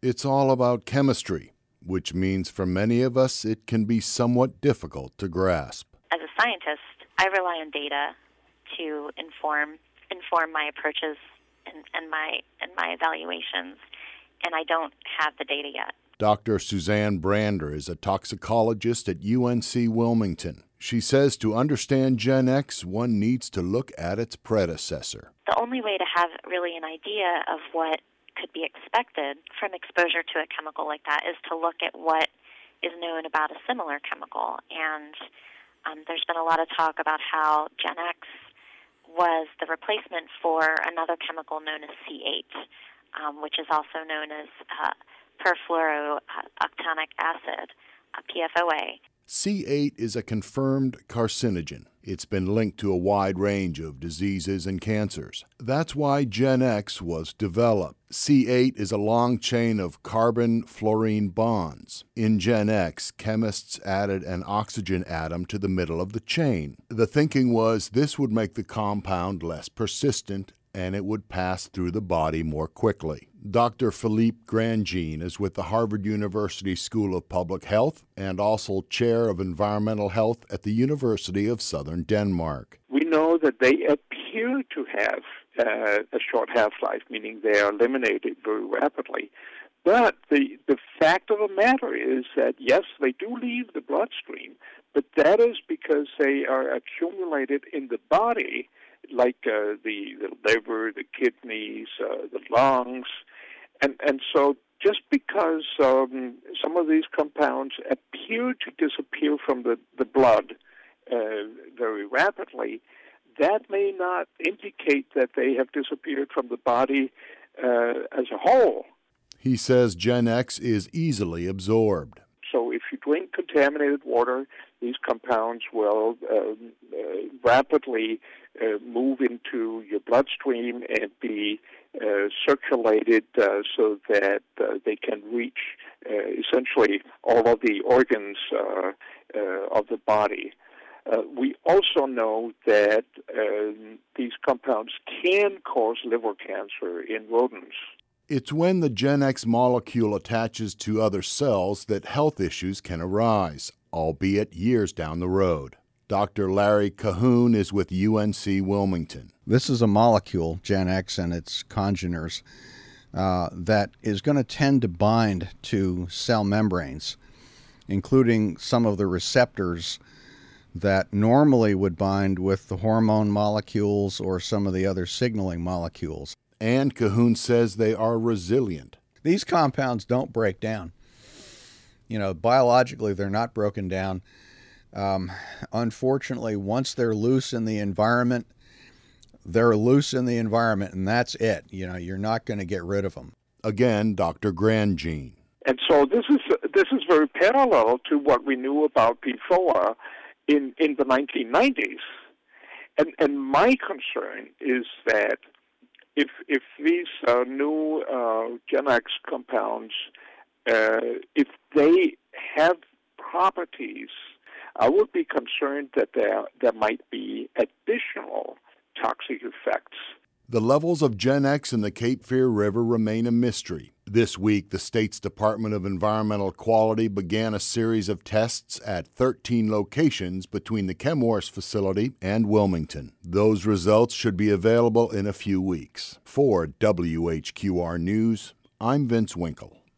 It's all about chemistry, which means for many of us it can be somewhat difficult to grasp. As a scientist, I rely on data to inform my approaches and my evaluations, and I don't have the data yet. Dr. Suzanne Brander is a toxicologist at UNC Wilmington. She says to understand Gen X, one needs to look at its predecessor. The only way to have really an idea of what could be expected from exposure to a chemical like that is to look at what is known about a similar chemical. And there's been a lot of talk about how Gen X was the replacement for another chemical known as C8, which is also known as perfluorooctanoic acid, PFOA. C8 is a confirmed carcinogen. It's been linked to a wide range of diseases and cancers. That's why Gen X was developed. C8 is a long chain of carbon-fluorine bonds. In Gen X, chemists added an oxygen atom to the middle of the chain. The thinking was this would make the compound less persistent and it would pass through the body more quickly. Dr. Philippe Grandjean is with the Harvard University School of Public Health and also chair of environmental health at the University of Southern Denmark. We know that they appear to have a short half-life, meaning they are eliminated very rapidly. But the fact of the matter is that, yes, they do leave the bloodstream, but that is because they are accumulated in the body, like the liver, the kidneys, the lungs. And so just because some of these compounds appear to disappear from the blood very rapidly, that may not indicate that they have disappeared from the body as a whole. He says Gen X is easily absorbed. So if you drink contaminated water, these compounds will rapidly move into your bloodstream and be circulated so that they can reach essentially all of the organs of the body. We also know that these compounds can cause liver cancer in rodents. It's when the Gen X molecule attaches to other cells that health issues can arise, albeit years down the road. Dr. Larry Cahoon is with UNC Wilmington. This is a molecule, Gen X and its congeners, that is going to tend to bind to cell membranes, including some of the receptors that normally would bind with the hormone molecules or some of the other signaling molecules. And Cahoon says they are resilient. These compounds don't break down. Biologically, they're not broken down. Unfortunately, once they're loose in the environment, they're loose in the environment, and that's it. You're not going to get rid of them. Again, Dr. Grandjean. And so this is very parallel to what we knew about PFOA in the 1990s. And my concern is that if these new Gen X compounds, if they have properties, I would be concerned that there might be additional toxic effects. The levels of Gen X in the Cape Fear River remain a mystery. This week, the state's Department of Environmental Quality began a series of tests at 13 locations between the Chemours facility and Wilmington. Those results should be available in a few weeks. For WHQR News, I'm Vince Winkle.